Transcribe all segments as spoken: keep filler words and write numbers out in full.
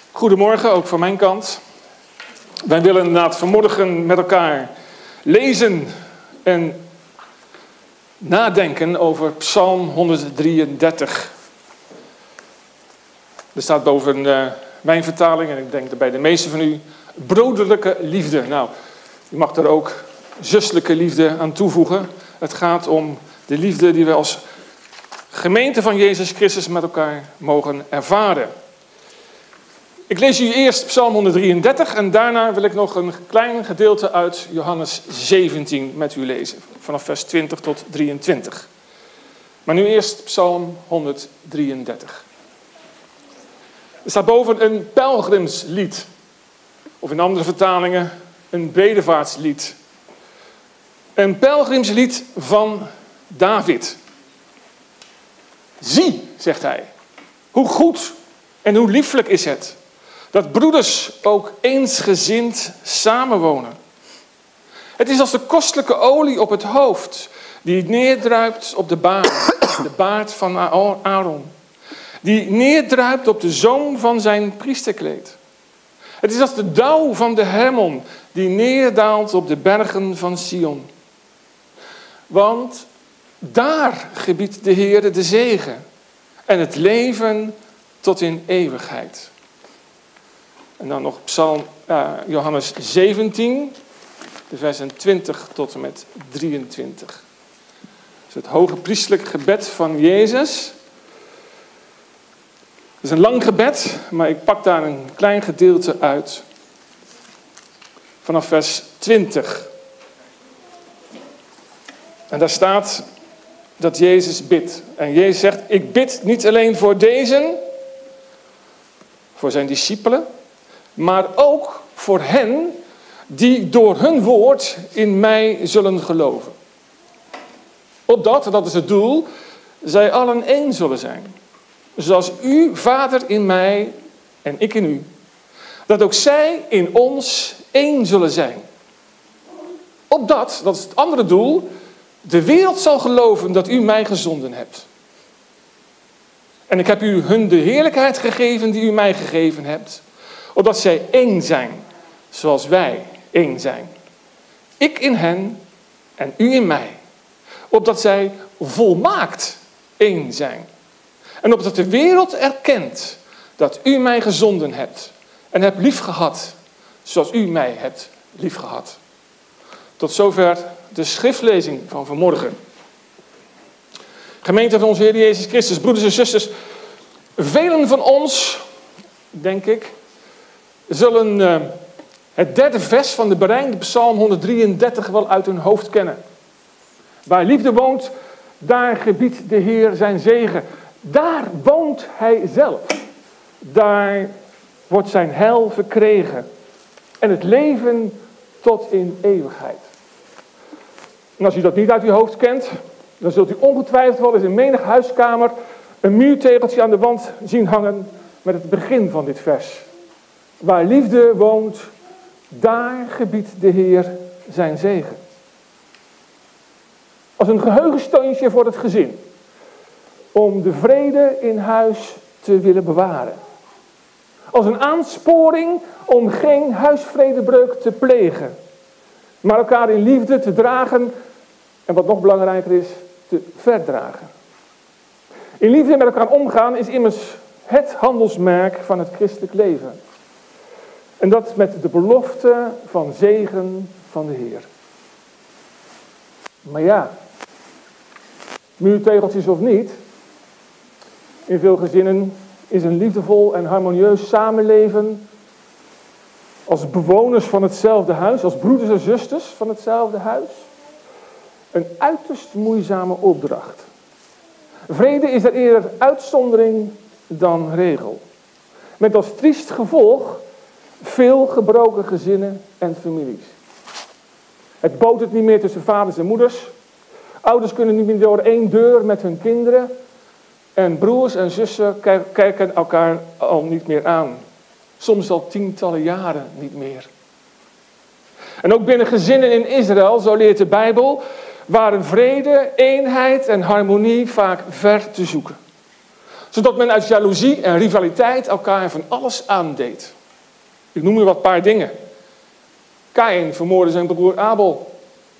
Goedemorgen, ook van mijn kant. Wij willen inderdaad vanmorgen met elkaar lezen en nadenken over Psalm honderddrieëndertig. Er staat boven uh, mijn vertaling, en ik denk dat bij de meeste van u, broederlijke liefde. Nou, u mag er ook zuselijke liefde aan toevoegen. Het gaat om de liefde die we als gemeente van Jezus Christus met elkaar mogen ervaren. Ik lees u eerst Psalm honderddrieëndertig en daarna wil ik nog een klein gedeelte uit Johannes zeventien met u lezen. Vanaf vers twintig tot drieëntwintig. Maar nu eerst Psalm honderddrieëndertig. Er staat boven een pelgrimslied. Of in andere vertalingen een bedevaartslied. Een pelgrimslied van David. Zie, zegt hij, hoe goed en hoe lieflijk is het dat broeders ook eensgezind samenwonen. Het is als de kostelijke olie op het hoofd, die neerdruipt op de baard, de baard van Aaron. Die neerdruipt op de zoom van zijn priesterkleed. Het is als de dauw van de Hermon, die neerdaalt op de bergen van Sion. Want daar gebiedt de Heere de zegen en het leven tot in eeuwigheid. En dan nog Psalm uh, Johannes zeventien, de versen twintig tot en met drieëntwintig. Dus het hoge priestelijk gebed van Jezus. Het is een lang gebed, maar ik pak daar een klein gedeelte uit. Vanaf vers twintig. En daar staat dat Jezus bidt. En Jezus zegt, ik bid niet alleen voor deze, voor zijn discipelen, maar ook voor hen die door hun woord in mij zullen geloven. Opdat, dat is het doel, zij allen één zullen zijn. Zoals u, Vader, in mij en ik in u. Dat ook zij in ons één zullen zijn. Opdat, dat is het andere doel, de wereld zal geloven dat u mij gezonden hebt. En ik heb u hun de heerlijkheid gegeven die u mij gegeven hebt. Opdat zij één zijn, zoals wij één zijn. Ik in hen en u in mij. Opdat zij volmaakt één zijn. En opdat de wereld erkent dat u mij gezonden hebt. En hebt liefgehad, zoals u mij hebt liefgehad. Tot zover de schriftlezing van vanmorgen. Gemeente van onze Heer Jezus Christus, broeders en zusters. Velen van ons, denk ik, zullen uh, het derde vers van de berijmde Psalm honderddrieëndertig wel uit hun hoofd kennen. Waar liefde woont, daar gebiedt de Heer zijn zegen. Daar woont hij zelf. Daar wordt zijn heil verkregen. En het leven tot in eeuwigheid. En als u dat niet uit uw hoofd kent, dan zult u ongetwijfeld wel eens in menig huiskamer een muurtegeltje aan de wand zien hangen met het begin van dit vers. Waar liefde woont, daar gebiedt de Heer zijn zegen. Als een geheugensteuntje voor het gezin. Om de vrede in huis te willen bewaren. Als een aansporing om geen huisvredebreuk te plegen. Maar elkaar in liefde te dragen. En wat nog belangrijker is, te verdragen. In liefde met elkaar omgaan is immers het handelsmerk van het christelijk leven. En dat met de belofte van zegen van de Heer. Maar ja, muurtegeltjes of niet, in veel gezinnen is een liefdevol en harmonieus samenleven als bewoners van hetzelfde huis, als broeders en zusters van hetzelfde huis, een uiterst moeizame opdracht. Vrede is er eerder uitzondering dan regel. Met als triest gevolg veel gebroken gezinnen en families. Het botert niet meer tussen vaders en moeders. Ouders kunnen niet meer door één deur met hun kinderen. En broers en zussen kijken elkaar al niet meer aan. Soms al tientallen jaren niet meer. En ook binnen gezinnen in Israël, zo leert de Bijbel, waren vrede, eenheid en harmonie vaak ver te zoeken. Zodat men uit jaloezie en rivaliteit elkaar van alles aandeed. Ik noem u wat paar dingen. Kaïn vermoordde zijn broer Abel.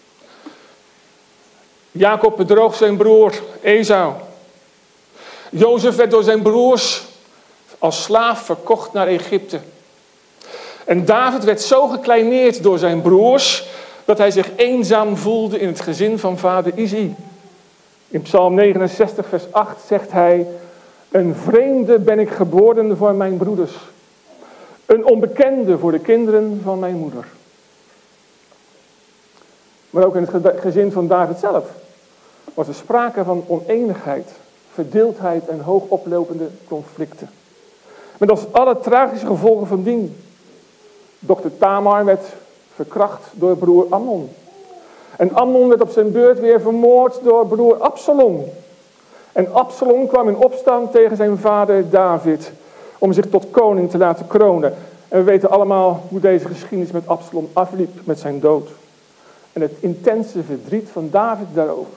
Jacob bedroog zijn broer Esau. Jozef werd door zijn broers als slaaf verkocht naar Egypte. En David werd zo gekleineerd door zijn broers dat hij zich eenzaam voelde in het gezin van vader Isaïe. In Psalm negenenzestig vers acht zegt hij: een vreemde ben ik geworden voor mijn broeders. Een onbekende voor de kinderen van mijn moeder. Maar ook in het gezin van David zelf was er sprake van oneenigheid, verdeeldheid en hoogoplopende conflicten. Met als alle tragische gevolgen van dien. Dokter Tamar werd verkracht door broer Amnon. En Amnon werd op zijn beurt weer vermoord door broer Absalom. En Absalom kwam in opstand tegen zijn vader David om zich tot koning te laten kronen. En we weten allemaal hoe deze geschiedenis met Absalom afliep met zijn dood. En het intense verdriet van David daarover.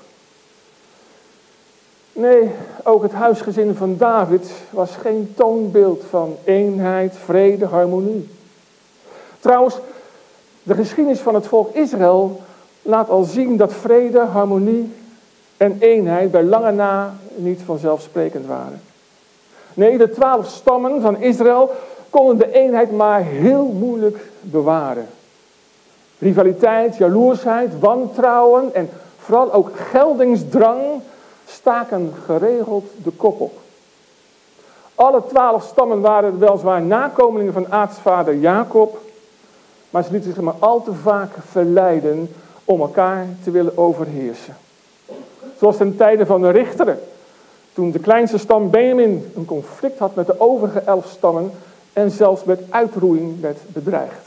Nee, ook het huisgezin van David was geen toonbeeld van eenheid, vrede, harmonie. Trouwens, de geschiedenis van het volk Israël laat al zien dat vrede, harmonie en eenheid bij lange na niet vanzelfsprekend waren. Nee, de twaalf stammen van Israël konden de eenheid maar heel moeilijk bewaren. Rivaliteit, jaloersheid, wantrouwen en vooral ook geldingsdrang staken geregeld de kop op. Alle twaalf stammen waren weliswaar nakomelingen van aartsvader Jacob, maar ze lieten zich maar al te vaak verleiden om elkaar te willen overheersen. Zoals ten tijde van de richteren, toen de kleinste stam Benjamin een conflict had met de overige elf stammen en zelfs met uitroeiing werd bedreigd.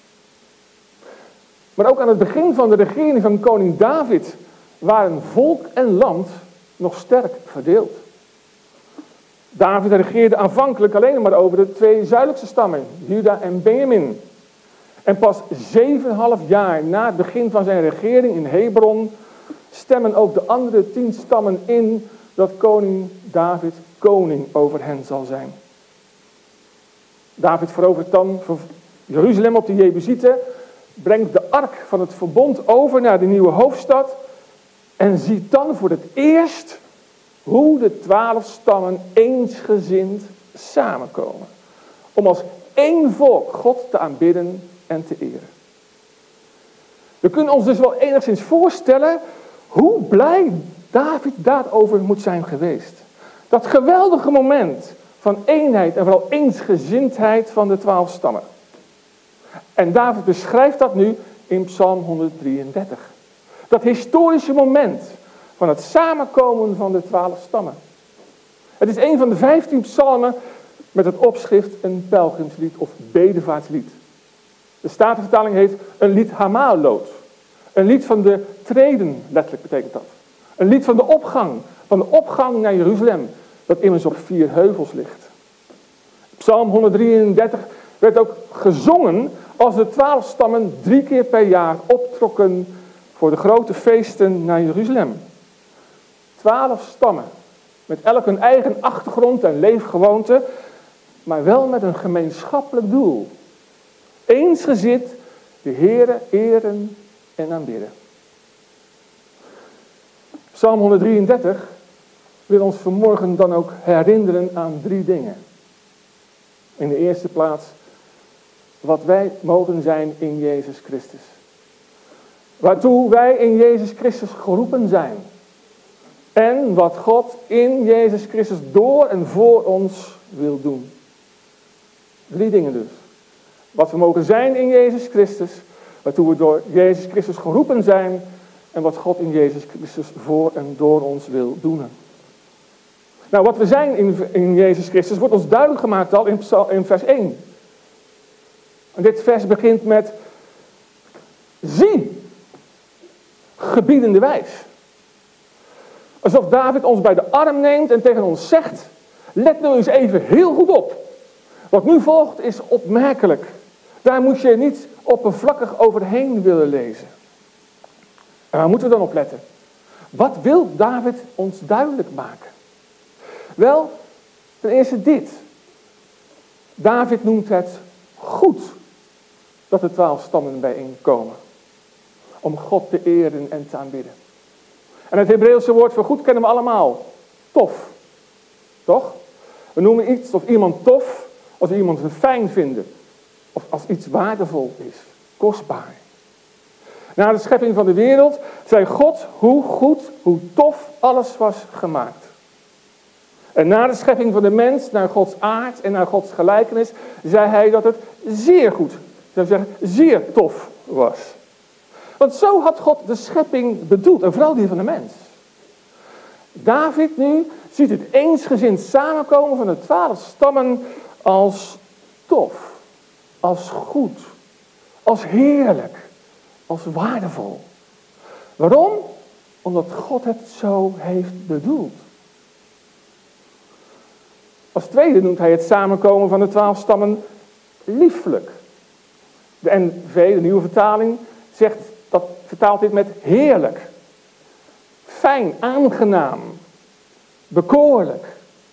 Maar ook aan het begin van de regering van koning David waren volk en land nog sterk verdeeld. David regeerde aanvankelijk alleen maar over de twee zuidelijkste stammen, Juda en Benjamin. En pas zeven en een half jaar na het begin van zijn regering in Hebron stemmen ook de andere tien stammen in dat koning David koning over hen zal zijn. David verovert dan Jeruzalem op de Jebusieten, brengt de ark van het verbond over naar de nieuwe hoofdstad en ziet dan voor het eerst hoe de twaalf stammen eensgezind samenkomen. Om als één volk God te aanbidden en te eren. We kunnen ons dus wel enigszins voorstellen hoe blij David daarover moet zijn geweest. Dat geweldige moment van eenheid en vooral eensgezindheid van de twaalf stammen. En David beschrijft dat nu in Psalm honderddrieëndertig. Dat historische moment van het samenkomen van de twaalf stammen. Het is een van de vijftien psalmen met het opschrift een pelgrimslied of bedevaartslied. De Statenvertaling heet een lied Hamaloot. Een lied van de treden, letterlijk betekent dat. Een lied van de opgang, van de opgang naar Jeruzalem, dat immers op vier heuvels ligt. Psalm honderddrieëndertig werd ook gezongen als de twaalf stammen drie keer per jaar optrokken voor de grote feesten naar Jeruzalem. Twaalf stammen, met elk hun eigen achtergrond en leefgewoonte, maar wel met een gemeenschappelijk doel. Eensgezind de Heere eren en aanbidden. Psalm honderddrieëndertig wil ons vanmorgen dan ook herinneren aan drie dingen. In de eerste plaats, wat wij mogen zijn in Jezus Christus. Waartoe wij in Jezus Christus geroepen zijn. En wat God in Jezus Christus door en voor ons wil doen. Drie dingen dus. Wat we mogen zijn in Jezus Christus, waartoe we door Jezus Christus geroepen zijn en wat God in Jezus Christus voor en door ons wil doen. Nou, wat we zijn in, in Jezus Christus wordt ons duidelijk gemaakt al in, in vers één. En dit vers begint met: zie, gebiedende wijs. Alsof David ons bij de arm neemt en tegen ons zegt: let nou eens even heel goed op. Wat nu volgt is opmerkelijk. Daar moet je niet oppervlakkig overheen willen lezen. En waar moeten we dan op letten? Wat wil David ons duidelijk maken? Wel, Ten eerste dit. David noemt het goed dat de twaalf stammen bijeenkomen. Om God te eren en te aanbidden. En het Hebreeuwse woord voor goed kennen we allemaal. Tof. Toch? We noemen iets of iemand tof als we iemand fijn vinden. Of als iets waardevol is. Kostbaar. Na de schepping van de wereld zei God hoe goed, hoe tof alles was gemaakt. En na de schepping van de mens, naar Gods aard en naar Gods gelijkenis, zei hij dat het zeer goed, zou zeggen, zeer tof was. Want zo had God de schepping bedoeld, en vooral die van de mens. David nu ziet het eensgezind samenkomen van de twaalf stammen als tof, als goed, als heerlijk, als waardevol. Waarom? Omdat God het zo heeft bedoeld. Als tweede noemt hij het samenkomen van de twaalf stammen lieflijk. De N V, de nieuwe vertaling, zegt, dat vertaalt dit met heerlijk. Fijn, aangenaam, bekoorlijk.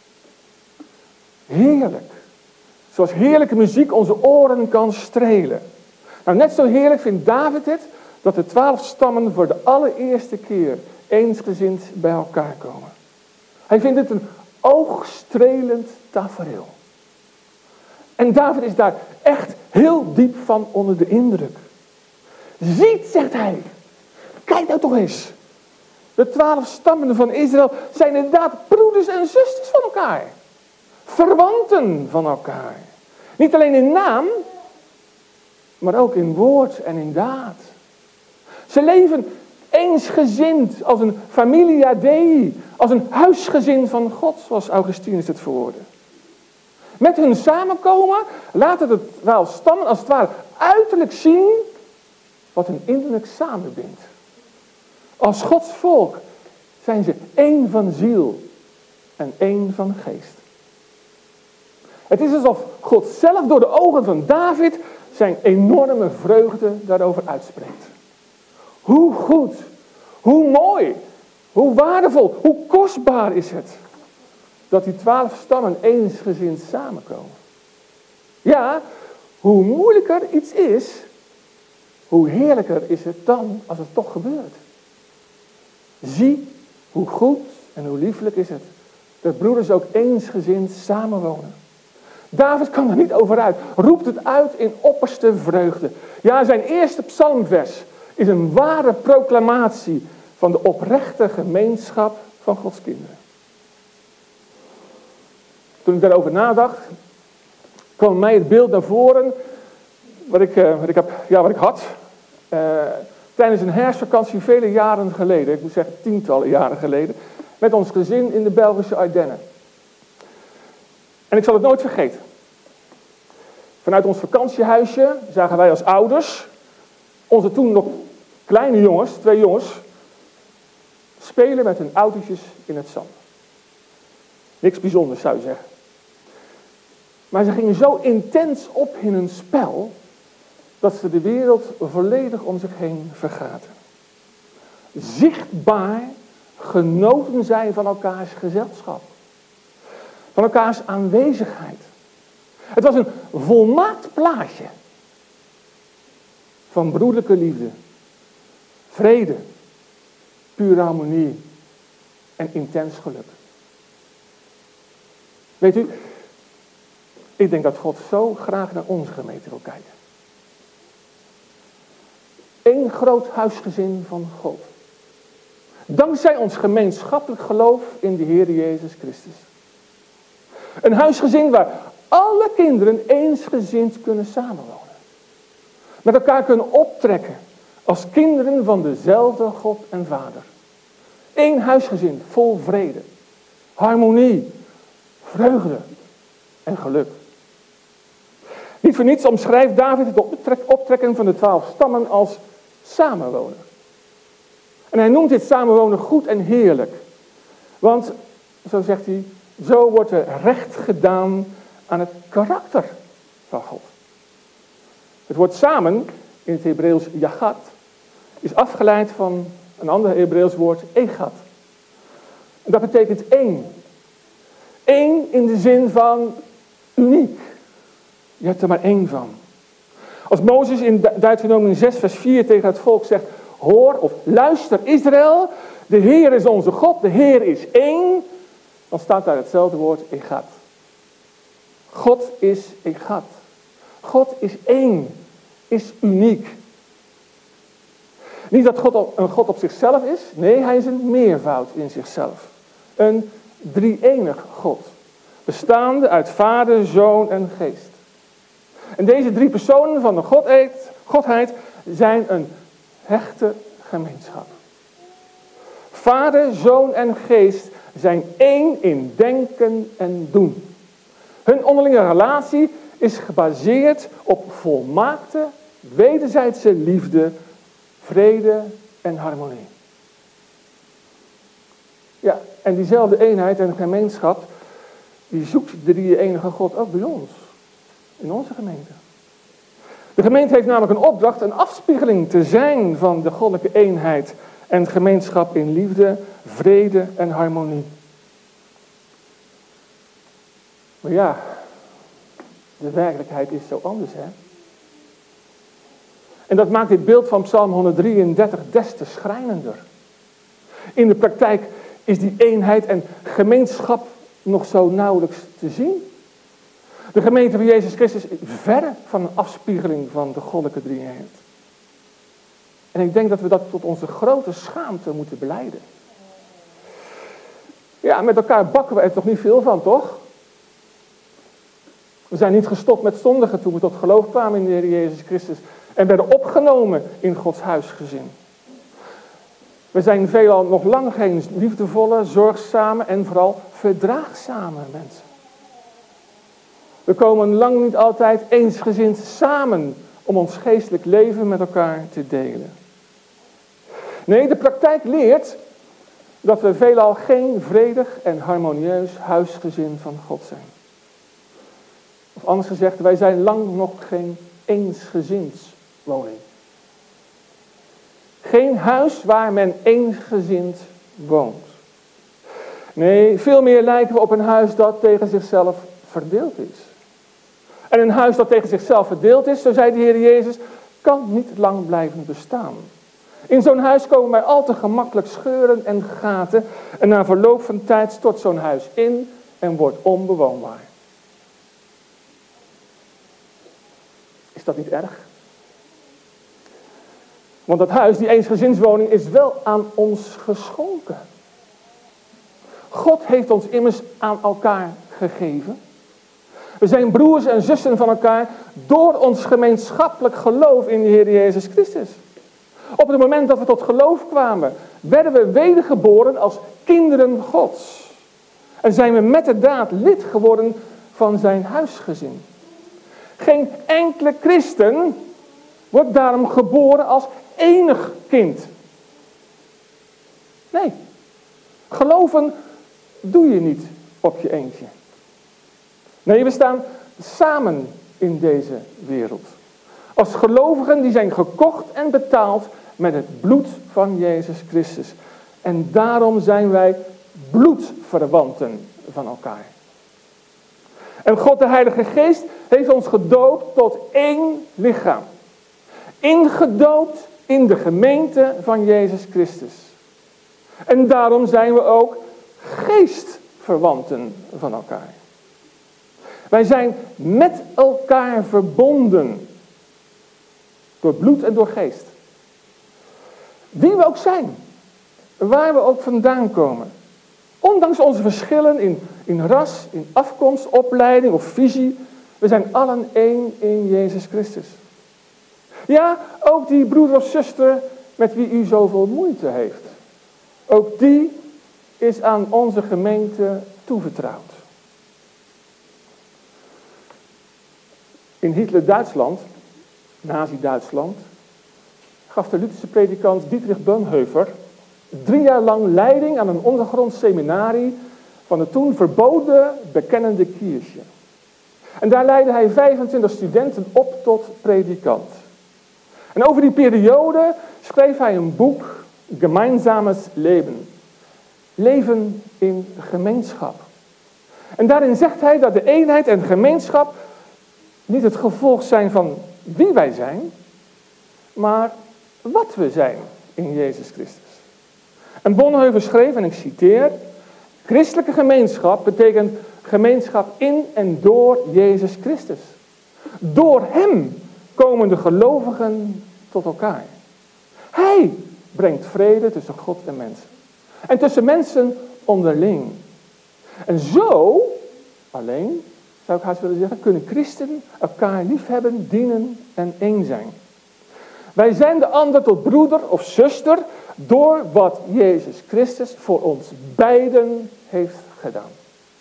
Heerlijk. Zoals heerlijke muziek onze oren kan strelen. Nou, net zo heerlijk vindt David het dat de twaalf stammen voor de allereerste keer eensgezind bij elkaar komen. Hij vindt het een oogstrelend tafereel. En David is daar echt heel diep van onder de indruk. Ziet, zegt hij, kijk nou toch eens. De twaalf stammen van Israël zijn inderdaad broeders en zusters van elkaar. Verwanten van elkaar. Niet alleen in naam, maar ook in woord en in daad. Ze leven eensgezind als een familia Dei, als een huisgezin van God, zoals Augustinus het verwoordde. Met hun samenkomen laten de twaalf stammen als het ware uiterlijk zien wat hen innerlijk samenbindt. Als Gods volk zijn ze één van ziel en één van geest. Het is alsof God zelf door de ogen van David zijn enorme vreugde daarover uitspreekt. Hoe goed, hoe mooi, hoe waardevol, hoe kostbaar is het dat die twaalf stammen eensgezind samenkomen. Ja, hoe moeilijker iets is, hoe heerlijker is het dan als het toch gebeurt. Zie hoe goed en hoe lieflijk is het dat broeders ook eensgezind samenwonen. David kan er niet over uit, roept het uit in opperste vreugde. Ja, zijn eerste psalmvers is een ware proclamatie van de oprechte gemeenschap van Gods kinderen. Toen ik daarover nadacht, kwam mij het beeld naar voren wat ik, uh, wat ik, heb, ja, wat ik had uh, tijdens een herfstvakantie vele jaren geleden, ik moet zeggen tientallen jaren geleden, met ons gezin in de Belgische Ardennen. En ik zal het nooit vergeten. Vanuit ons vakantiehuisje zagen wij als ouders onze toen nog kleine jongens, twee jongens, spelen met hun autootjes in het zand. Niks bijzonders zou je zeggen. Maar ze gingen zo intens op in hun spel dat ze de wereld volledig om zich heen vergaten. Zichtbaar genoten zij van elkaars gezelschap. Van elkaars aanwezigheid. Het was een volmaakt plaatje van broederlijke liefde, vrede, pure harmonie en intens geluk. Weet u, ik denk dat God zo graag naar onze gemeente wil kijken. Eén groot huisgezin van God. Dankzij ons gemeenschappelijk geloof in de Heer Jezus Christus. Een huisgezin waar alle kinderen eensgezind kunnen samenwonen. Met elkaar kunnen optrekken als kinderen van dezelfde God en Vader. Eén huisgezin vol vrede, harmonie, vreugde en geluk. Niet voor niets omschrijft David het optrekken van de twaalf stammen als samenwonen. En hij noemt dit samenwonen goed en heerlijk. Want, zo zegt hij, zo wordt er recht gedaan aan het karakter van God. Het woord samen, in het Hebreeuws jagat, is afgeleid van een ander Hebreeuws woord egat. En dat betekent één. Eén in de zin van uniek. Je hebt er maar één van. Als Mozes in Deuteronomium zes vers vier tegen het volk zegt, hoor of luister Israël, de Heer is onze God, de Heer is één, dan staat daar hetzelfde woord, Echad. God is Echad. God is één, is uniek. Niet dat God een God op zichzelf is, nee, hij is een meervoud in zichzelf. Een drie-enig God, bestaande uit Vader, Zoon en Geest. En deze drie personen van de Godheid, Godheid zijn een hechte gemeenschap. Vader, Zoon en Geest zijn één in denken en doen. Hun onderlinge relatie is gebaseerd op volmaakte, wederzijdse liefde, vrede en harmonie. Ja, en diezelfde eenheid en gemeenschap, die zoekt de drie-enige God ook bij ons. In onze gemeente. De gemeente heeft namelijk een opdracht, een afspiegeling te zijn van de goddelijke eenheid en gemeenschap in liefde, vrede en harmonie. Maar ja, de werkelijkheid is zo anders, hè. En dat maakt dit beeld van Psalm honderddrieëndertig des te schrijnender. In de praktijk is die eenheid en gemeenschap nog zo nauwelijks te zien. De gemeente van Jezus Christus is verre van een afspiegeling van de goddelijke drie-eenheid. En ik denk dat we dat tot onze grote schaamte moeten belijden. Ja, met elkaar bakken we er toch niet veel van, toch? We zijn niet gestopt met zondigen toen we tot geloof kwamen in de Heer Jezus Christus. En werden opgenomen in Gods huisgezin. We zijn veelal nog lang geen liefdevolle, zorgzame en vooral verdraagzame mensen. We komen lang niet altijd eensgezind samen om ons geestelijk leven met elkaar te delen. Nee, de praktijk leert dat we veelal geen vredig en harmonieus huisgezin van God zijn. Of anders gezegd, wij zijn lang nog geen eensgezinswoning. Geen huis waar men eensgezind woont. Nee, veel meer lijken we op een huis dat tegen zichzelf verdeeld is. En een huis dat tegen zichzelf verdeeld is, zo zei de Heer Jezus, kan niet lang blijven bestaan. In zo'n huis komen bij al te gemakkelijk scheuren en gaten. En na verloop van tijd stort zo'n huis in en wordt onbewoonbaar. Is dat niet erg? Want dat huis, die eensgezinswoning, is wel aan ons geschonken. God heeft ons immers aan elkaar gegeven. We zijn broers en zussen van elkaar door ons gemeenschappelijk geloof in de Heer Jezus Christus. Op het moment dat we tot geloof kwamen, werden we wedergeboren als kinderen Gods. En zijn we met de daad lid geworden van zijn huisgezin. Geen enkele christen wordt daarom geboren als enig kind. Nee, geloven doe je niet op je eentje. Nee, we staan samen in deze wereld. Als gelovigen die zijn gekocht en betaald met het bloed van Jezus Christus. En daarom zijn wij bloedverwanten van elkaar. En God de Heilige Geest heeft ons gedoopt tot één lichaam. Ingedoopt in de gemeente van Jezus Christus. En daarom zijn we ook geestverwanten van elkaar. Wij zijn met elkaar verbonden. Door bloed en door geest. Wie we ook zijn. Waar we ook vandaan komen. Ondanks onze verschillen in, in ras, in afkomst, opleiding of visie. We zijn allen één in Jezus Christus. Ja, ook die broeder of zuster met wie u zoveel moeite heeft. Ook die is aan onze gemeente toevertrouwd. In Hitler-Duitsland, Nazi-Duitsland, gaf de Lutherse predikant Dietrich Bonhoeffer drie jaar lang leiding aan een ondergronds seminarie van de toen verboden bekennende Kirche. En daar leidde hij vijfentwintig studenten op tot predikant. En over die periode schreef hij een boek, Gemeinsames Leben. Leven in gemeenschap. En daarin zegt hij dat de eenheid en gemeenschap niet het gevolg zijn van wie wij zijn, maar wat we zijn in Jezus Christus. En Bonhoeffer schreef, en ik citeer, christelijke gemeenschap betekent gemeenschap in en door Jezus Christus. Door hem komen de gelovigen tot elkaar. Hij brengt vrede tussen God en mensen. En tussen mensen onderling. En zo, alleen, zou ik haast willen zeggen, kunnen christenen elkaar liefhebben, dienen en één zijn. Wij zijn de ander tot broeder of zuster door wat Jezus Christus voor ons beiden heeft gedaan.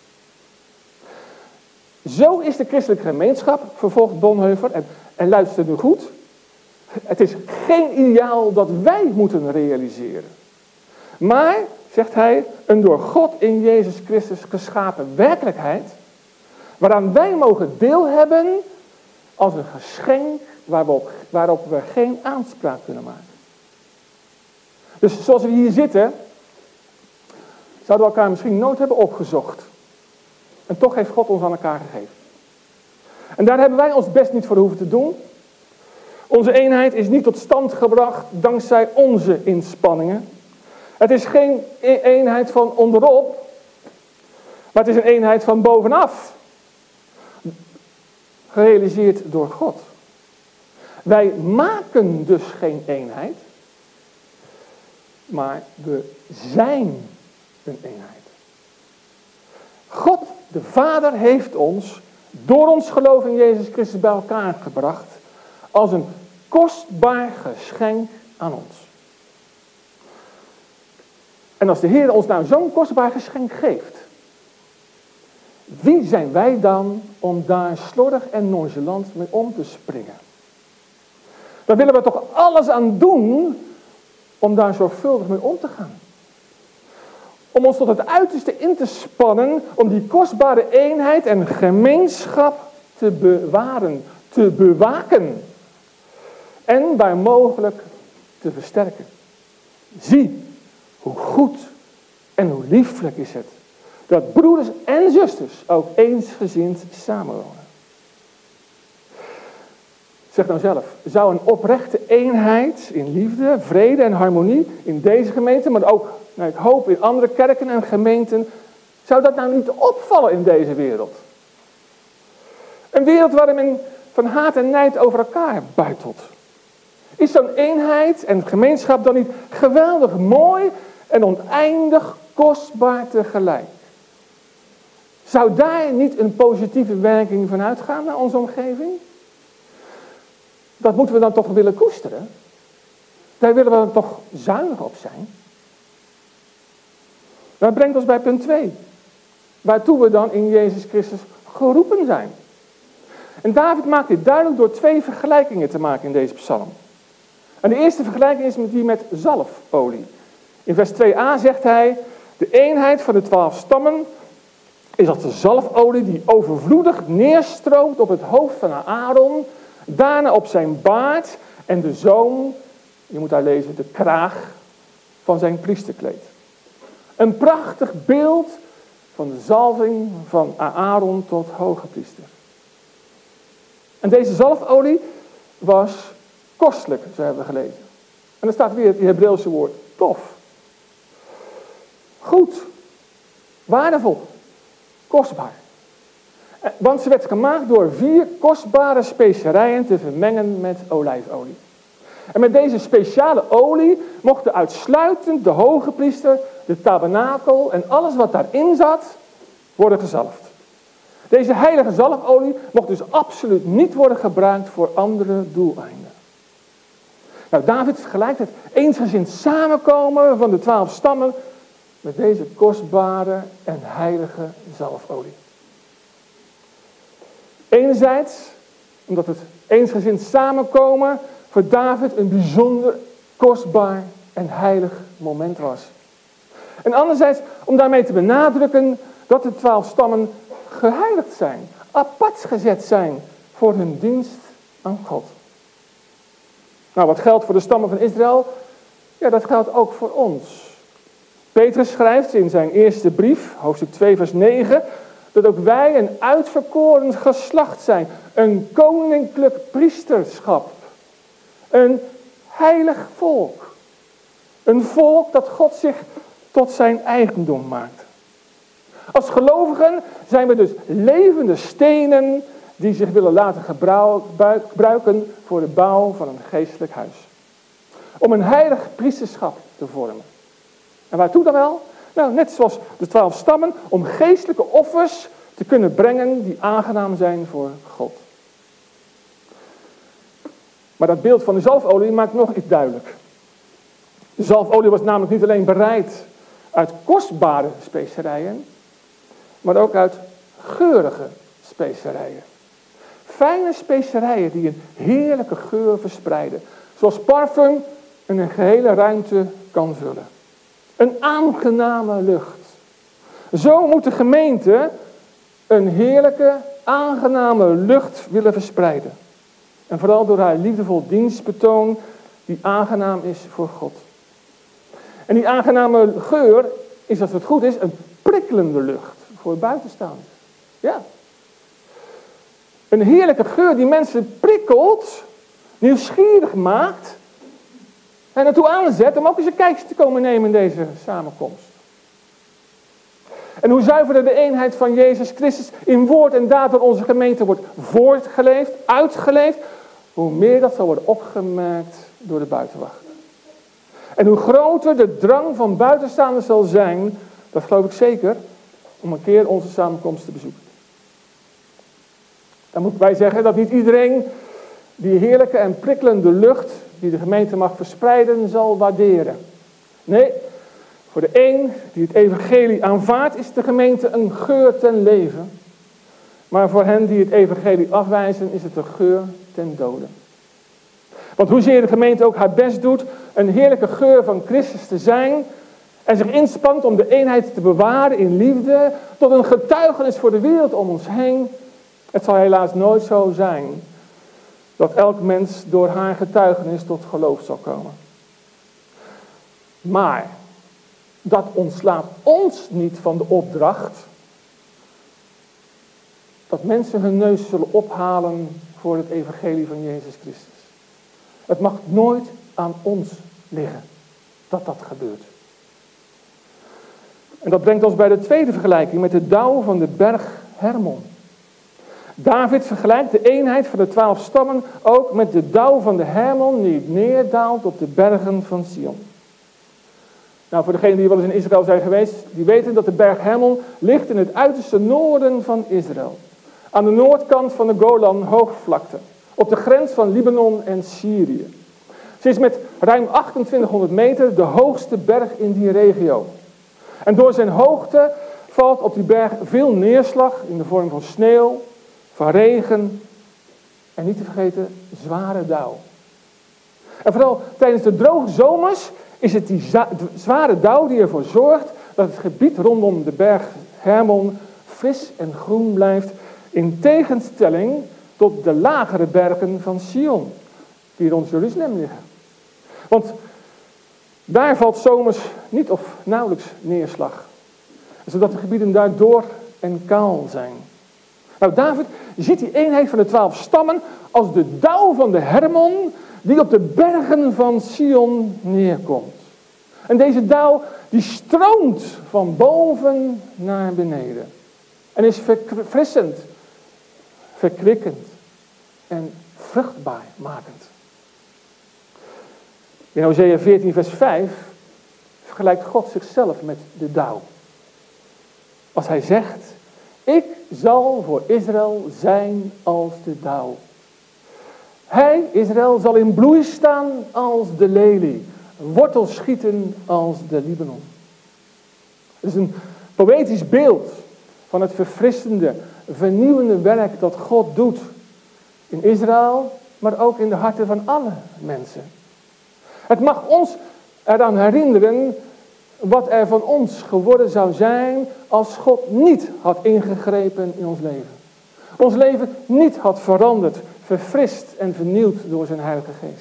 Zo is de christelijke gemeenschap, vervolgt Bonhoeffer, en, en luister nu goed. Het is geen ideaal dat wij moeten realiseren. Maar, zegt hij, een door God in Jezus Christus geschapen werkelijkheid, waaraan wij mogen deel hebben als een geschenk waarop, waarop we geen aanspraak kunnen maken. Dus zoals we hier zitten, zouden we elkaar misschien nooit hebben opgezocht. En toch heeft God ons aan elkaar gegeven. En daar hebben wij ons best niet voor hoeven te doen. Onze eenheid is niet tot stand gebracht dankzij onze inspanningen. Het is geen e- eenheid van onderop, maar het is een eenheid van bovenaf. Gerealiseerd door God. Wij maken dus geen eenheid, maar we zijn een eenheid. God, de Vader, heeft ons door ons geloof in Jezus Christus bij elkaar gebracht als een kostbaar geschenk aan ons. En als de Heer ons nou zo'n kostbaar geschenk geeft, wie zijn wij dan om daar slordig en nonchalant mee om te springen? Daar willen we toch alles aan doen om daar zorgvuldig mee om te gaan. Om ons tot het uiterste in te spannen om die kostbare eenheid en gemeenschap te bewaren, te bewaken. En waar mogelijk te versterken. Zie hoe goed en hoe lieflijk is het dat broeders en zusters ook eensgezind samenwonen. Zeg nou zelf, zou een oprechte eenheid in liefde, vrede en harmonie in deze gemeente, maar ook, nou, ik hoop in andere kerken en gemeenten, zou dat nou niet opvallen in deze wereld? Een wereld waarin men van haat en nijd over elkaar buitelt. Is zo'n eenheid en gemeenschap dan niet geweldig mooi en oneindig kostbaar tegelijk? Zou daar niet een positieve werking van uitgaan naar onze omgeving? Dat moeten we dan toch willen koesteren? Daar willen we dan toch zuinig op zijn? Dat brengt ons bij punt twee. Waartoe we dan in Jezus Christus geroepen zijn. En David maakt dit duidelijk door twee vergelijkingen te maken in deze psalm. En de eerste vergelijking is met die met zalfolie. In vers twee a zegt hij, de eenheid van de twaalf stammen is als de zalfolie die overvloedig neerstroomt op het hoofd van Aaron, daarna op zijn baard en de zoom, je moet daar lezen, de kraag van zijn priesterkleed. Een prachtig beeld van de zalving van Aaron tot hoge priester. En deze zalfolie was kostelijk, zo hebben we gelezen. En er staat weer het Hebreeuwse woord tof. Goed, waardevol, kostbaar. Want ze werd gemaakt door vier kostbare specerijen te vermengen met olijfolie. En met deze speciale olie mochten uitsluitend de hoge priester, de tabernakel en alles wat daarin zat, worden gezalfd. Deze heilige zalfolie mocht dus absoluut niet worden gebruikt voor andere doeleinden. Nou, David vergelijkt het eensgezind samenkomen van de twaalf stammen met deze kostbare en heilige zalfolie. Enerzijds, omdat het eensgezind samenkomen voor David een bijzonder kostbaar en heilig moment was. En anderzijds om daarmee te benadrukken dat de twaalf stammen geheiligd zijn, apart gezet zijn voor hun dienst aan God. Nou, wat geldt voor de stammen van Israël? Ja, dat geldt ook voor ons. Petrus schrijft in zijn eerste brief, hoofdstuk twee vers negen, Dat ook wij een uitverkoren geslacht zijn. Een koninklijk priesterschap. Een heilig volk. Een volk dat God zich tot zijn eigendom maakt. Als gelovigen zijn we dus levende stenen die zich willen laten gebruiken voor de bouw van een geestelijk huis. Om een heilig priesterschap te vormen. En waartoe dan wel? Nou, net zoals de twaalf stammen, om geestelijke offers te kunnen brengen die aangenaam zijn voor God. Maar dat beeld van de zalfolie maakt nog iets duidelijk. De zalfolie was namelijk niet alleen bereid uit kostbare specerijen, maar ook uit geurige specerijen. Fijne specerijen die een heerlijke geur verspreiden. Zoals parfum een gehele ruimte kan vullen. Een aangename lucht. Zo moet de gemeente een heerlijke, aangename lucht willen verspreiden. En vooral door haar liefdevol dienstbetoon die aangenaam is voor God. En die aangename geur is, als het goed is, een prikkelende lucht voor buitenstaanders. Ja. Een heerlijke geur die mensen prikkelt, nieuwsgierig maakt en ertoe aanzet om ook eens een kijkje te komen nemen in deze samenkomst. En hoe zuiverder de eenheid van Jezus Christus in woord en daad door onze gemeente wordt voortgeleefd, uitgeleefd, hoe meer dat zal worden opgemerkt door de buitenwacht. En hoe groter de drang van buitenstaanders zal zijn, dat geloof ik zeker, om een keer onze samenkomst te bezoeken. Dan moeten wij zeggen dat niet iedereen die heerlijke en prikkelende lucht die de gemeente mag verspreiden zal waarderen. Nee, voor de een die het evangelie aanvaardt is de gemeente een geur ten leven. Maar voor hen die het evangelie afwijzen is het een geur ten dode. Want hoezeer de gemeente ook haar best doet een heerlijke geur van Christus te zijn en zich inspant om de eenheid te bewaren in liefde tot een getuigenis voor de wereld om ons heen, het zal helaas nooit zo zijn dat elk mens door haar getuigenis tot geloof zal komen. Maar dat ontslaat ons niet van de opdracht dat mensen hun neus zullen ophalen voor het evangelie van Jezus Christus. Het mag nooit aan ons liggen dat dat gebeurt. En dat brengt ons bij de tweede vergelijking met de dauw van de berg Hermon. David vergelijkt de eenheid van de twaalf stammen ook met de dauw van de Hermon die neerdaalt op de bergen van Sion. Nou, voor degenen die wel eens in Israël zijn geweest, die weten dat de berg Hermon ligt in het uiterste noorden van Israël. Aan de noordkant van de Golan hoogvlakte, op de grens van Libanon en Syrië. Ze is met ruim achtentwintighonderd meter de hoogste berg in die regio. En door zijn hoogte valt op die berg veel neerslag in de vorm van sneeuw, van regen en niet te vergeten zware dauw. En vooral tijdens de droge zomers is het die zware dauw die ervoor zorgt dat het gebied rondom de berg Hermon fris en groen blijft, in tegenstelling tot de lagere bergen van Sion, die rond Jeruzalem liggen. Want daar valt zomers niet of nauwelijks neerslag, zodat de gebieden daar dor en kaal zijn. Nou, David ziet die eenheid van de twaalf stammen als de dauw van de Hermon die op de bergen van Sion neerkomt. En deze dauw die stroomt van boven naar beneden. En is verfrissend, verkwikkend en vruchtbaarmakend. In Hosea veertien vers vijf vergelijkt God zichzelf met de dauw. Als hij zegt, ik zal voor Israël zijn als de dauw. Hij, Israël, zal in bloei staan als de lelie, wortels schieten als de Libanon. Het is een poëtisch beeld van het verfrissende, vernieuwende werk dat God doet in Israël, maar ook in de harten van alle mensen. Het mag ons eraan herinneren wat er van ons geworden zou zijn als God niet had ingegrepen in ons leven. Ons leven niet had veranderd, verfrist en vernieuwd door zijn Heilige Geest.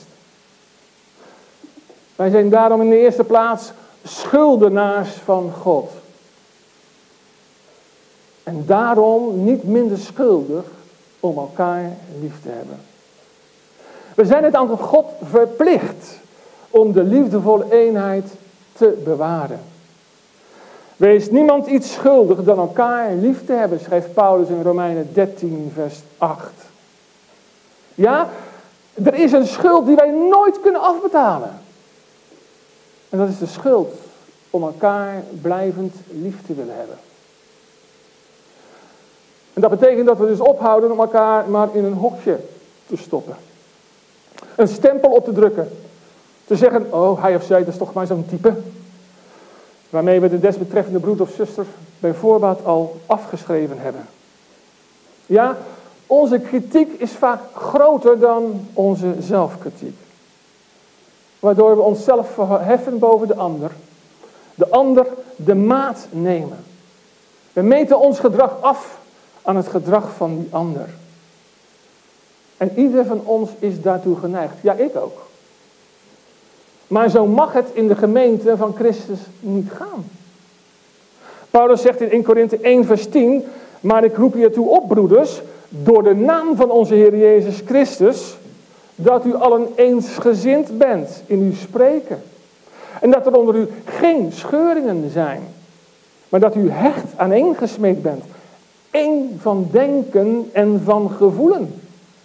Wij zijn daarom in de eerste plaats schuldenaars van God. En daarom niet minder schuldig om elkaar lief te hebben. We zijn het aan God verplicht om de liefdevolle eenheid te bewaren. Wees niemand iets schuldig dan elkaar lief te hebben, schrijft Paulus in Romeinen dertien, vers acht. Ja, er is een schuld die wij nooit kunnen afbetalen. En dat is de schuld om elkaar blijvend lief te willen hebben. En dat betekent dat we dus ophouden om elkaar maar in een hokje te stoppen. Een stempel op te drukken. Te zeggen, oh hij of zij, dat is toch maar zo'n type. Waarmee we de desbetreffende broeder of zuster bij voorbaat al afgeschreven hebben. Ja, onze kritiek is vaak groter dan onze zelfkritiek. Waardoor we onszelf verheffen boven de ander. De ander de maat nemen. We meten ons gedrag af aan het gedrag van die ander. En ieder van ons is daartoe geneigd. Ja, ik ook. Maar zo mag het in de gemeente van Christus niet gaan. Paulus zegt in Eerste Korinthe één vers tien... Maar ik roep je ertoe op, broeders, door de naam van onze Heer Jezus Christus, dat u allen eensgezind bent in uw spreken. En dat er onder u geen scheuringen zijn, maar dat u hecht aaneengesmeed bent. Één van denken en van gevoelen.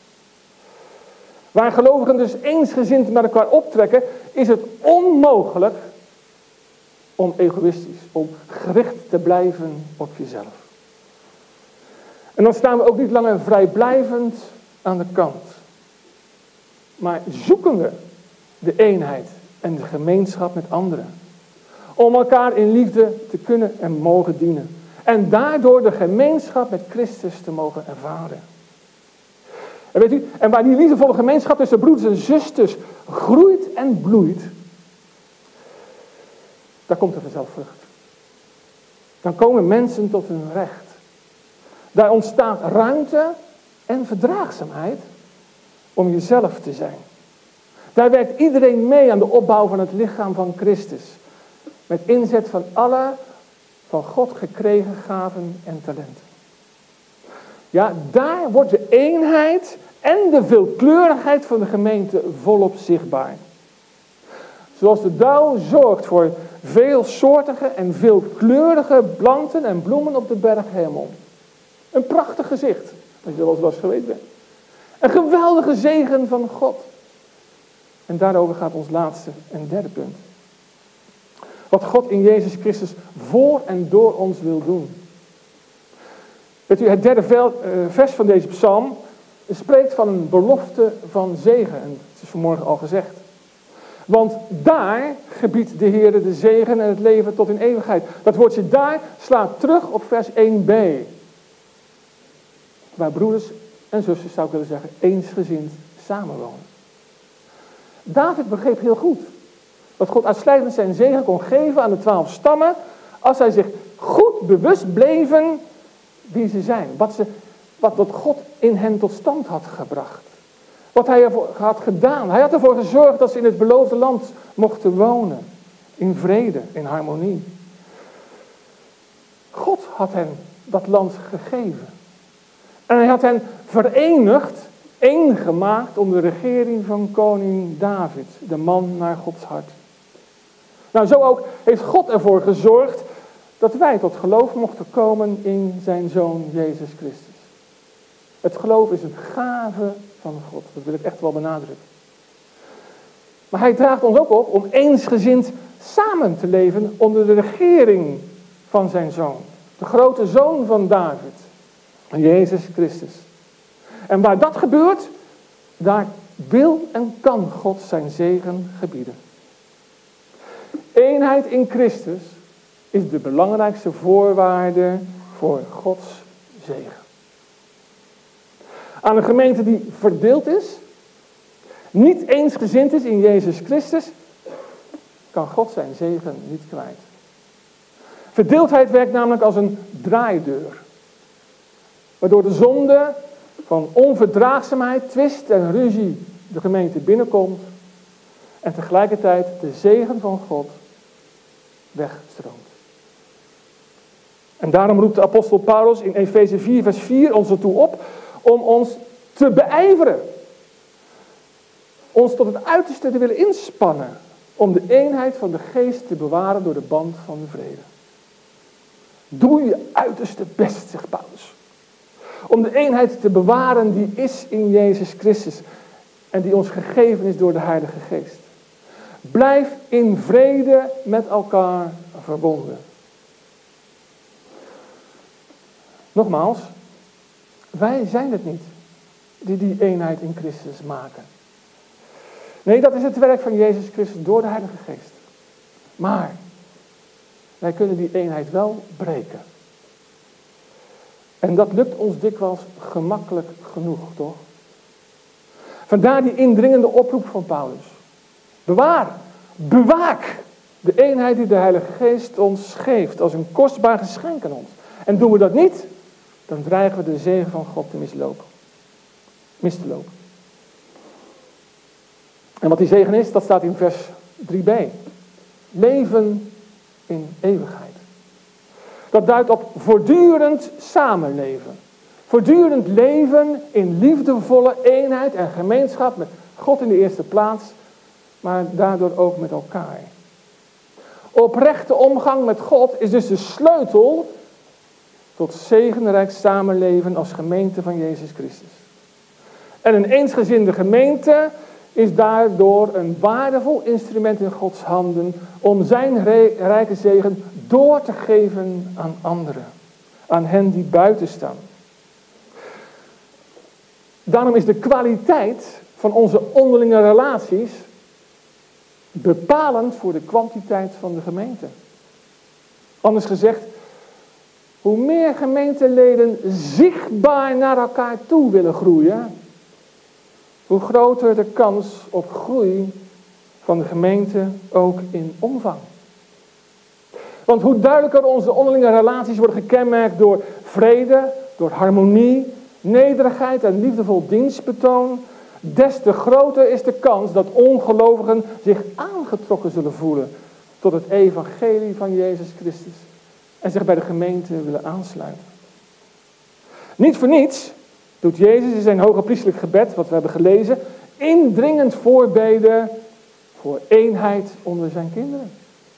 Waar gelovigen dus eensgezind met elkaar optrekken, is het onmogelijk om egoïstisch, om gericht te blijven op jezelf. En dan staan we ook niet langer vrijblijvend aan de kant. Maar zoeken we de eenheid en de gemeenschap met anderen. Om elkaar in liefde te kunnen en mogen dienen. En daardoor de gemeenschap met Christus te mogen ervaren. En weet u, en waar die liefdevolle gemeenschap tussen broeders en zusters groeit en bloeit, daar komt er vanzelf vrucht. Dan komen mensen tot hun recht. Daar ontstaat ruimte en verdraagzaamheid om jezelf te zijn. Daar werkt iedereen mee aan de opbouw van het lichaam van Christus. Met inzet van alle van God gekregen gaven en talenten. Ja, daar wordt de eenheid en de veelkleurigheid van de gemeente volop zichtbaar. Zoals de dauw zorgt voor veelsoortige en veelkleurige planten en bloemen op de berg Hermon. Een prachtig gezicht, als je er wel eens was geweest bent. Een geweldige zegen van God. En daarover gaat ons laatste en derde punt. Wat God in Jezus Christus voor en door ons wil doen. Weet u, het derde vers van deze psalm spreekt van een belofte van zegen. En het is vanmorgen al gezegd. Want daar gebiedt de Heer de zegen en het leven tot in eeuwigheid. Dat woordje daar slaat terug op vers één b. Waar broeders en zusters, zou ik willen zeggen, eensgezind samenwonen. David begreep heel goed dat God uitsluitend zijn zegen kon geven aan de twaalf stammen, als zij zich goed bewust bleven wie ze zijn. Wat, ze, wat, wat God in hen tot stand had gebracht. Wat hij ervoor had gedaan. Hij had ervoor gezorgd dat ze in het beloofde land mochten wonen. In vrede, in harmonie. God had hen dat land gegeven. En hij had hen verenigd, één gemaakt onder de regering van koning David. De man naar Gods hart. Nou, zo ook heeft God ervoor gezorgd dat wij tot geloof mochten komen in zijn Zoon Jezus Christus. Het geloof is een gave van God. Dat wil ik echt wel benadrukken. Maar hij draagt ons ook op om eensgezind samen te leven onder de regering van zijn Zoon. De grote Zoon van David. Jezus Christus. En waar dat gebeurt, daar wil en kan God zijn zegen gebieden. Eenheid in Christus is de belangrijkste voorwaarde voor Gods zegen. Aan een gemeente die verdeeld is, niet eensgezind is in Jezus Christus, kan God zijn zegen niet kwijt. Verdeeldheid werkt namelijk als een draaideur. Waardoor de zonde van onverdraagzaamheid, twist en ruzie de gemeente binnenkomt. En tegelijkertijd de zegen van God wegstroomt. En daarom roept de apostel Paulus in Efeze vier vers vier ons ertoe op om ons te beijveren. Ons tot het uiterste te willen inspannen om de eenheid van de geest te bewaren door de band van de vrede. Doe je uiterste best, zegt Paulus. Om de eenheid te bewaren die is in Jezus Christus en die ons gegeven is door de Heilige Geest. Blijf in vrede met elkaar verbonden. Nogmaals, wij zijn het niet die die eenheid in Christus maken. Nee, dat is het werk van Jezus Christus door de Heilige Geest. Maar wij kunnen die eenheid wel breken. En dat lukt ons dikwijls gemakkelijk genoeg, toch? Vandaar die indringende oproep van Paulus. Bewaar, bewaak de eenheid die de Heilige Geest ons geeft als een kostbaar geschenk aan ons. En doen we dat niet, dan dreigen we de zegen van God te mislopen. Mis te lopen. En wat die zegen is, dat staat in vers drie b. Leven in eeuwigheid. Dat duidt op voortdurend samenleven. Voortdurend leven in liefdevolle eenheid en gemeenschap met God in de eerste plaats, maar daardoor ook met elkaar. Oprechte omgang met God is dus de sleutel tot zegenrijk samenleven als gemeente van Jezus Christus. En een eensgezinde gemeente is daardoor een waardevol instrument in Gods handen om zijn rijke zegen door te geven aan anderen. Aan hen die buiten staan. Daarom is de kwaliteit van onze onderlinge relaties bepalend voor de kwantiteit van de gemeente. Anders gezegd, hoe meer gemeenteleden zichtbaar naar elkaar toe willen groeien, hoe groter de kans op groei van de gemeente ook in omvang. Want hoe duidelijker onze onderlinge relaties worden gekenmerkt door vrede, door harmonie, nederigheid en liefdevol dienstbetoon, des te groter is de kans dat ongelovigen zich aangetrokken zullen voelen tot het evangelie van Jezus Christus en zich bij de gemeente willen aansluiten. Niet voor niets doet Jezus in zijn hoge priestelijk gebed, wat we hebben gelezen, indringend voorbeden voor eenheid onder zijn kinderen.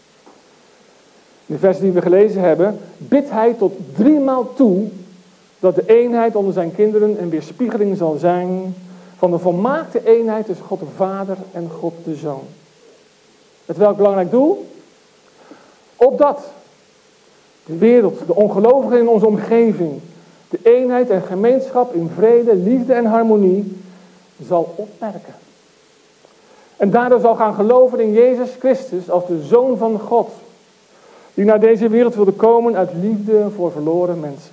In de vers die we gelezen hebben, bidt hij tot driemaal toe dat de eenheid onder zijn kinderen een weerspiegeling zal zijn van de volmaakte eenheid tussen God de Vader en God de Zoon. Met welk belangrijk doel? Opdat de wereld, de ongelovigen in onze omgeving, de eenheid en gemeenschap in vrede, liefde en harmonie zal opmerken. En daardoor zal gaan geloven in Jezus Christus als de Zoon van God, die naar deze wereld wilde komen uit liefde voor verloren mensen.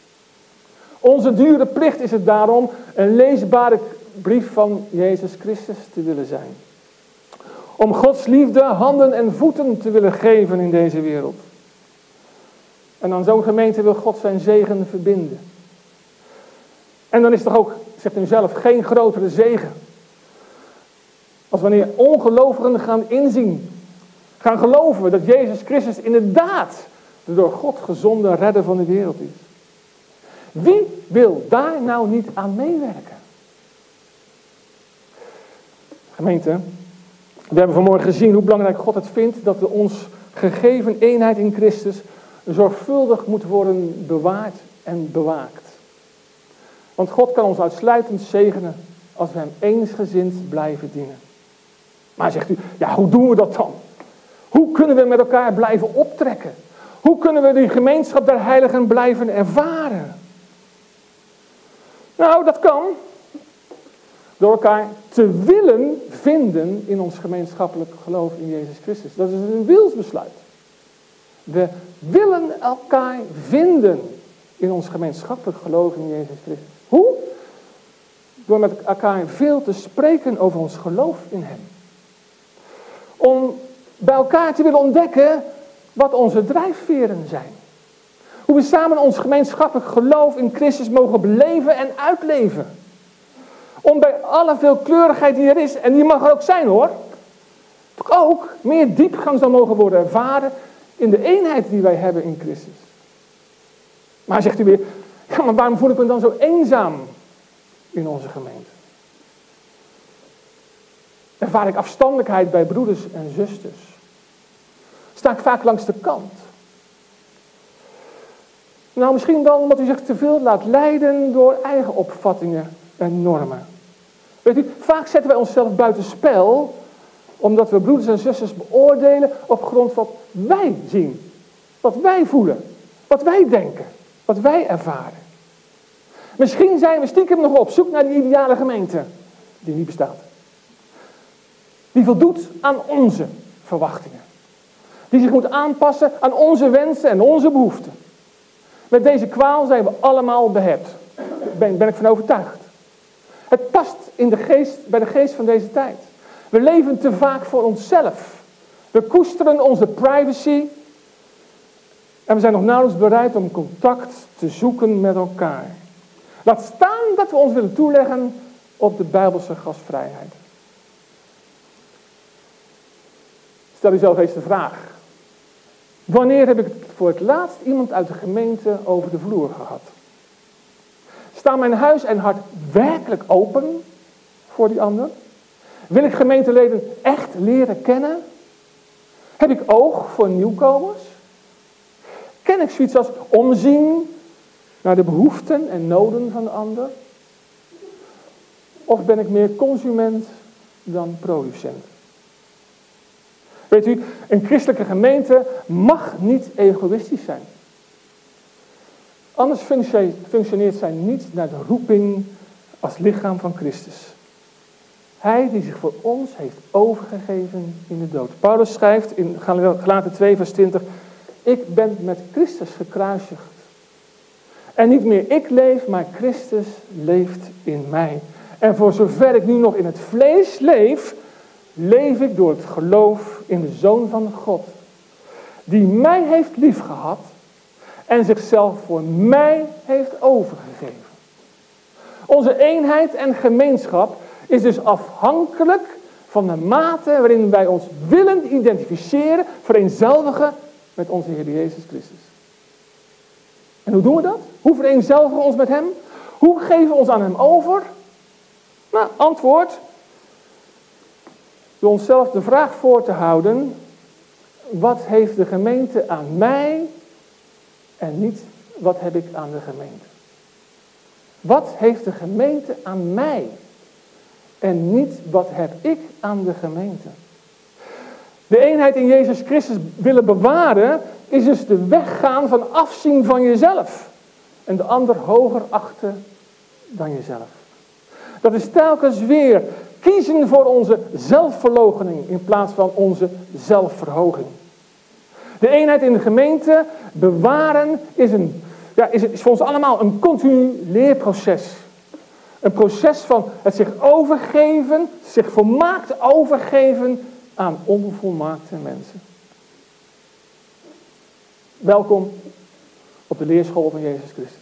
Onze dure plicht is het daarom een leesbare brief van Jezus Christus te willen zijn. Om Gods liefde handen en voeten te willen geven in deze wereld. En aan zo'n gemeente wil God zijn zegen verbinden. En dan is toch ook, zegt u zelf, geen grotere zegen als wanneer ongelovigen gaan inzien, gaan geloven dat Jezus Christus inderdaad de door God gezonde redder van de wereld is. Wie wil daar nou niet aan meewerken? Gemeente, we hebben vanmorgen gezien hoe belangrijk God het vindt dat we ons gegeven eenheid in Christus zorgvuldig moet worden bewaard en bewaakt. Want God kan ons uitsluitend zegenen als we hem eensgezind blijven dienen. Maar zegt u, ja, hoe doen we dat dan? Hoe kunnen we met elkaar blijven optrekken? Hoe kunnen we die gemeenschap der heiligen blijven ervaren? Nou, dat kan door elkaar te willen vinden in ons gemeenschappelijk geloof in Jezus Christus. Dat is een wilsbesluit. We willen elkaar vinden in ons gemeenschappelijk geloof in Jezus Christus. Hoe? Door met elkaar veel te spreken over ons geloof in hem. Om bij elkaar te willen ontdekken wat onze drijfveren zijn. Hoe we samen ons gemeenschappelijk geloof in Christus mogen beleven en uitleven. Om bij alle veelkleurigheid die er is, en die mag er ook zijn hoor, toch ook meer diepgang zal mogen worden ervaren in de eenheid die wij hebben in Christus. Maar zegt u weer, ja, maar waarom voel ik me dan zo eenzaam in onze gemeente? Ervaar ik afstandelijkheid bij broeders en zusters? Sta ik vaak langs de kant? Nou, misschien dan omdat u zich te veel laat leiden door eigen opvattingen en normen. Weet u, vaak zetten wij onszelf buiten spel, omdat we broeders en zusters beoordelen op grond van wat wij zien. Wat wij voelen. Wat wij denken. Wat wij ervaren. Misschien zijn we stiekem nog op zoek naar die ideale gemeente. Die niet bestaat. Die voldoet aan onze verwachtingen. Die zich moet aanpassen aan onze wensen en onze behoeften. Met deze kwaal zijn we allemaal behept. Daar ben, ben ik van overtuigd. Het past in de geest, bij de geest van deze tijd. We leven te vaak voor onszelf. We koesteren onze privacy. En we zijn nog nauwelijks bereid om contact te zoeken met elkaar. Laat staan dat we ons willen toeleggen op de Bijbelse gastvrijheid. Stel jezelf eens de vraag. Wanneer heb ik voor het laatst iemand uit de gemeente over de vloer gehad? Staan mijn huis en hart werkelijk open voor die ander? Wil ik gemeenteleden echt leren kennen? Heb ik oog voor nieuwkomers? Ken ik zoiets als omzien naar de behoeften en noden van de ander? Of ben ik meer consument dan producent? Weet u, een christelijke gemeente mag niet egoïstisch zijn. Anders functioneert zij niet naar de roeping als lichaam van Christus. Hij die zich voor ons heeft overgegeven in de dood. Paulus schrijft in Galaten twee vers twintig. Ik ben met Christus gekruisigd. En niet meer ik leef, maar Christus leeft in mij. En voor zover ik nu nog in het vlees leef, leef ik door het geloof in de Zoon van God. Die mij heeft liefgehad en zichzelf voor mij heeft overgegeven. Onze eenheid en gemeenschap is dus afhankelijk van de mate waarin wij ons willen identificeren, vereenzelvigen met onze Heer Jezus Christus. En hoe doen we dat? Hoe vereenzelvigen we ons met Hem? Hoe geven we ons aan Hem over? Nou, antwoord. Door onszelf de vraag voor te houden. Wat heeft de gemeente aan mij? En niet wat heb ik aan de gemeente? Wat heeft de gemeente aan mij? En niet wat heb ik aan de gemeente? De eenheid in Jezus Christus willen bewaren is dus de weggaan van afzien van jezelf. En de ander hoger achten dan jezelf. Dat is telkens weer kiezen voor onze zelfverloochening in plaats van onze zelfverhoging. De eenheid in de gemeente bewaren is, een, ja, is, is voor ons allemaal een continu leerproces. Een proces van het zich overgeven, zich volmaakt overgeven aan onvolmaakte mensen. Welkom op de leerschool van Jezus Christus.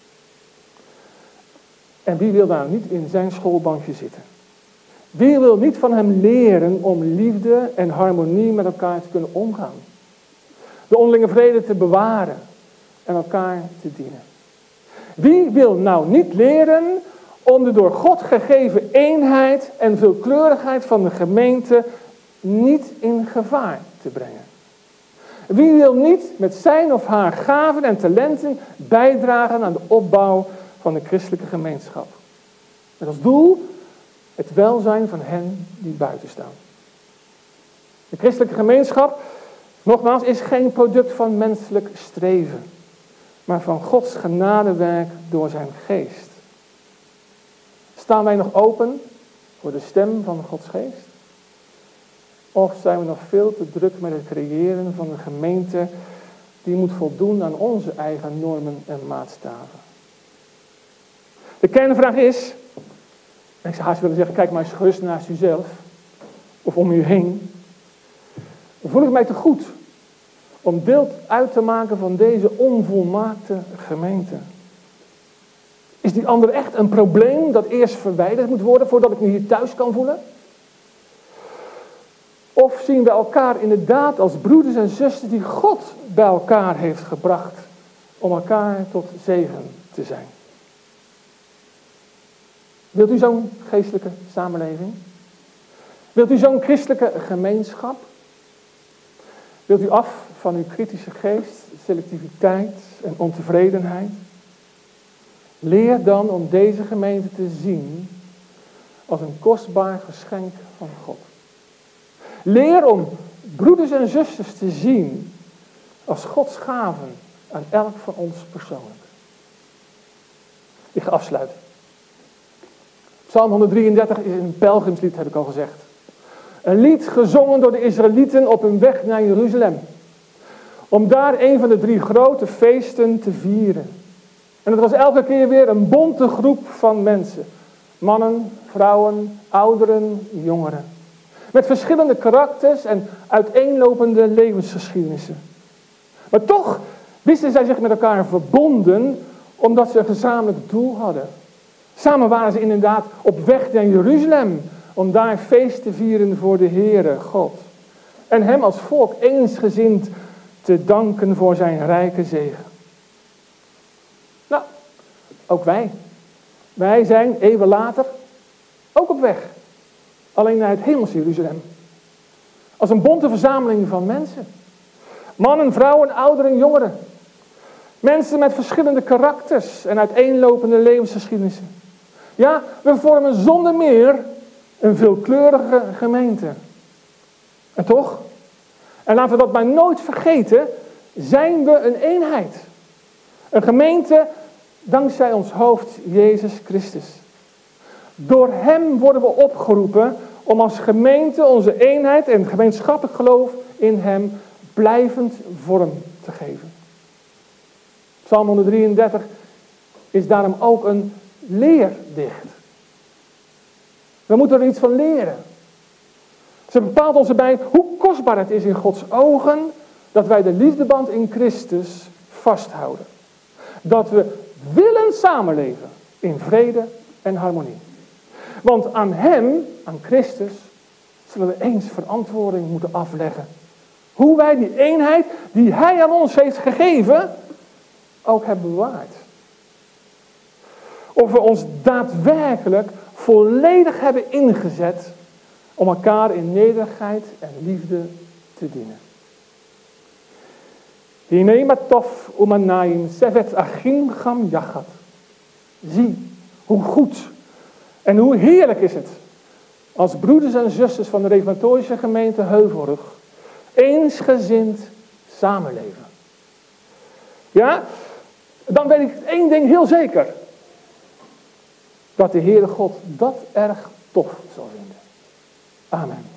En wie wil daar niet in zijn schoolbankje zitten? Wie wil niet van hem leren om liefde en harmonie met elkaar te kunnen omgaan? De onderlinge vrede te bewaren en elkaar te dienen. Wie wil nou niet leren om de door God gegeven eenheid en veelkleurigheid van de gemeente niet in gevaar te brengen? Wie wil niet met zijn of haar gaven en talenten bijdragen aan de opbouw van de christelijke gemeenschap? Met als doel het welzijn van hen die buiten staan. De christelijke gemeenschap, nogmaals, is geen product van menselijk streven, maar van Gods genadewerk door zijn geest. Staan wij nog open voor de stem van Gods geest? Of zijn we nog veel te druk met het creëren van een gemeente die moet voldoen aan onze eigen normen en maatstaven? De kernvraag is, en ik zou haast willen zeggen, kijk maar eens gerust naast uzelf of om u heen. Voel ik mij te goed om deel uit te maken van deze onvolmaakte gemeente? Is die ander echt een probleem dat eerst verwijderd moet worden voordat ik me hier thuis kan voelen? Of zien we elkaar inderdaad als broeders en zusters die God bij elkaar heeft gebracht om elkaar tot zegen te zijn. Wilt u zo'n geestelijke samenleving? Wilt u zo'n christelijke gemeenschap? Wilt u af van uw kritische geest, selectiviteit en ontevredenheid? Leer dan om deze gemeente te zien als een kostbaar geschenk van God. Leer om broeders en zusters te zien als Gods gaven aan elk van ons persoonlijk. Ik ga afsluiten. Psalm honderddrieëndertig is een pelgrimslied, heb ik al gezegd. Een lied gezongen door de Israëlieten op hun weg naar Jeruzalem. Om daar een van de drie grote feesten te vieren. En het was elke keer weer een bonte groep van mensen. Mannen, vrouwen, ouderen, jongeren. Met verschillende karakters en uiteenlopende levensgeschiedenissen. Maar toch wisten zij zich met elkaar verbonden omdat ze een gezamenlijk doel hadden. Samen waren ze inderdaad op weg naar Jeruzalem om daar feest te vieren voor de Heere God. En hem als volk eensgezind te danken voor zijn rijke zegen. Nou, ook wij. Wij zijn eeuwen later ook op weg. Alleen naar het hemelse Jeruzalem. Als een bonte verzameling van mensen. Mannen, vrouwen, ouderen, jongeren. Mensen met verschillende karakters en uiteenlopende levensgeschiedenissen. Ja, we vormen zonder meer een veelkleurige gemeente. En toch, en laten we dat maar nooit vergeten, zijn we een eenheid. Een gemeente dankzij ons hoofd Jezus Christus. Door hem worden we opgeroepen om als gemeente onze eenheid en gemeenschappelijk geloof in hem blijvend vorm te geven. Psalm honderddrieëndertig is daarom ook een leerdicht. We moeten er iets van leren. Ze bepaalt ons erbij hoe kostbaar het is in Gods ogen dat wij de liefdeband in Christus vasthouden. Dat we willen samenleven in vrede en harmonie. Want aan hem, aan Christus, zullen we eens verantwoording moeten afleggen. Hoe wij die eenheid die hij aan ons heeft gegeven, ook hebben bewaard. Of we ons daadwerkelijk volledig hebben ingezet om elkaar in nederigheid en liefde te dienen. Hinei tof umanayim sevet achim gam yachat. Zie, hoe goed en hoe heerlijk is het als broeders en zusters van de reformatorische gemeente Heuvelrug eensgezind samenleven. Ja, dan weet ik één ding heel zeker. Dat de Heere God dat erg tof zal vinden. Amen.